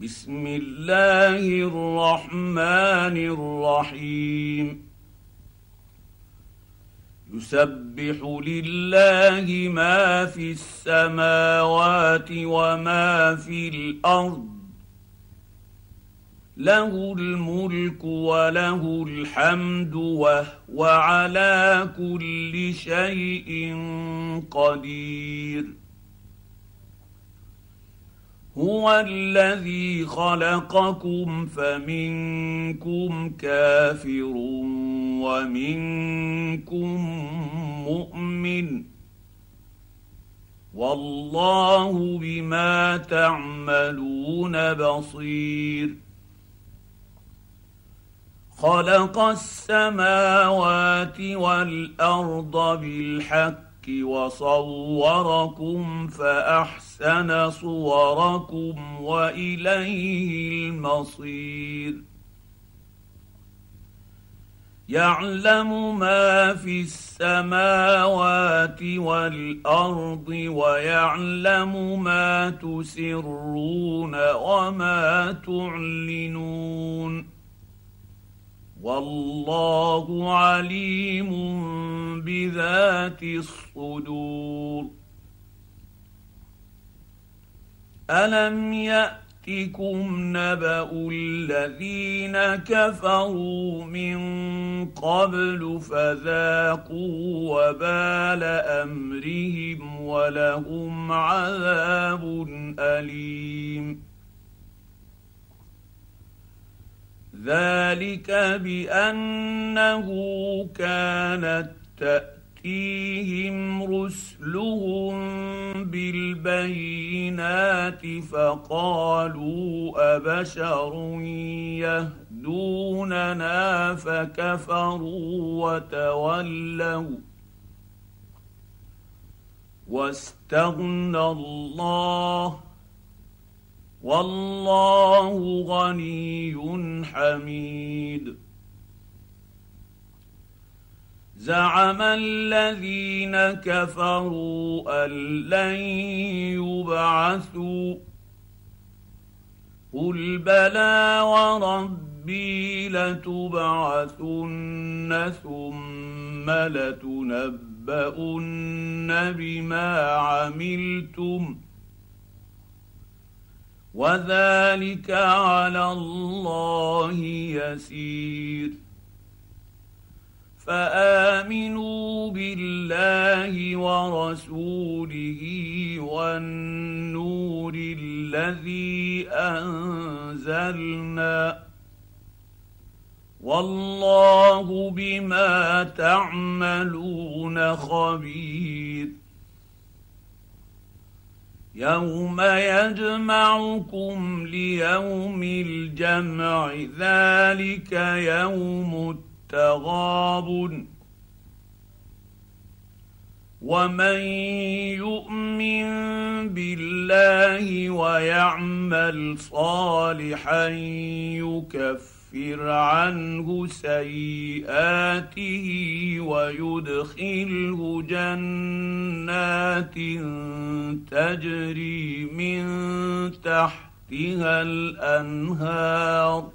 بسم الله الرحمن الرحيم يسبح لله ما في السماوات وما في الأرض له الملك وله الحمد وهو على كل شيء قدير هو الذي خلقكم فمنكم كافر ومنكم مؤمن والله بما تعملون بصير خلق السماوات والأرض بالحق وصوركم فأحسن صوركم وإليه المصير يعلم ما في السماوات والأرض ويعلم ما تسرون وما تعلنون والله عليم بذات الصدور ألم يأتكم نبأ الذين كفروا من قبل فذاقوا وبال أمرهم ولهم عذاب أليم ذلك بأنه كانت تأتيهم رسلهم بالبينات فقالوا أبشر يهدوننا فكفروا وتولوا واستغنى الله والله غني حميد زعم الذين كفروا أن لن يبعثوا قل بلى وربي لتبعثن ثم لتنبؤن بما عملتم وذلك على الله يسير فآمنوا بالله ورسوله والنور الذي أنزلنا والله بما تعملون خبير يوم يجمعكم ليوم الجمع ذلك يوم التغابن ومن يؤمن بالله ويعمل صالحا يكفر عنه سيئاته ويدخله جنات تجري من تحتها الأنهار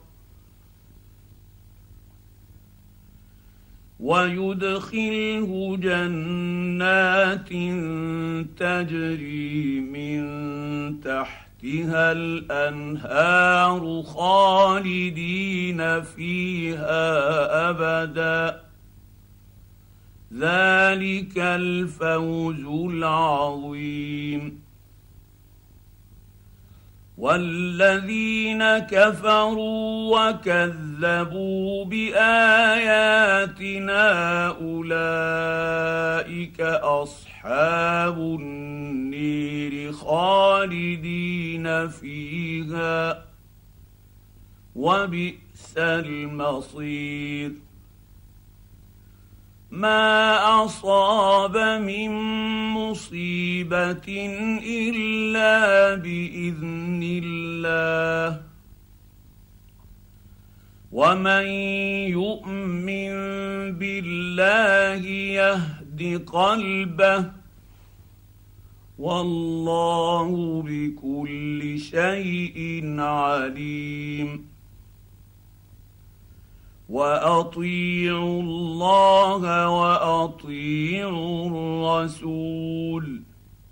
خالدين فيها أبدا ذلك الفوز العظيم والذين كفروا وكذبوا بآياتنا أولئك أصحاب النير خالدين فيها وبئس المصير ما أصاب من مصيبة إلا بإذن الله ومن يؤمن بالله يهد قلبه والله بكل شيء عليم واطيعوا الله واطيعوا الرسول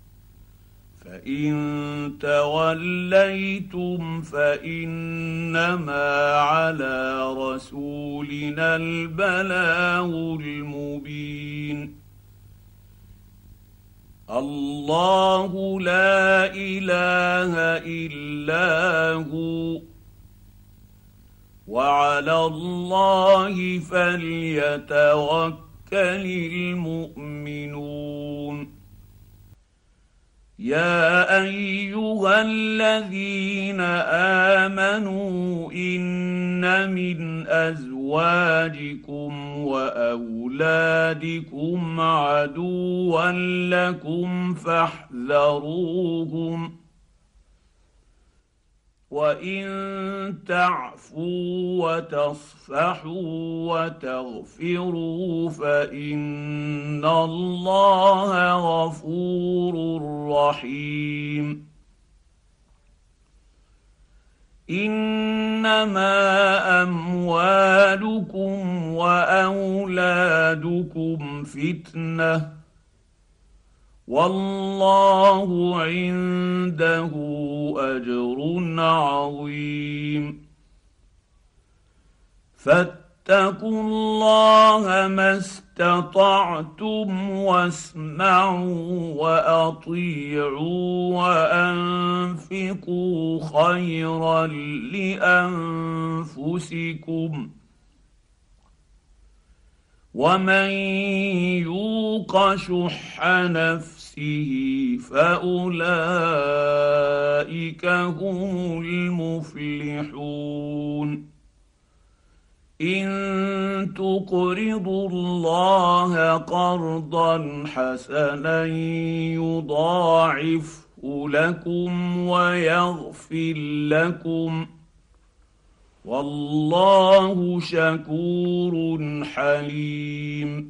فان توليتم فانما على رسولنا البلاغ المبين الله لا اله الا هو وعلى الله فليتوكل المؤمنون يا ايها الذين امنوا ان من ازواجكم واولادكم عدوا لكم فاحذروهم وان تعفوا وتصفحوا وتغفروا فان الله غفور رحيم انما اموالكم واولادكم فتنه والله عنده اجر عظيم فاتقوا الله ما استطعتم واسمعوا واطيعوا وانفقوا خيرا لانفسكم ومن يوق شح نفسه فاولئك هم المفلحون ان تقرضوا الله قرضا حسنا يضاعفه لكم ويغفر لكم والله شكور حليم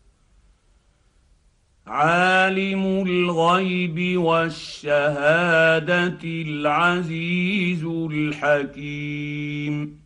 عالم الغيب والشهاده العزيز الحكيم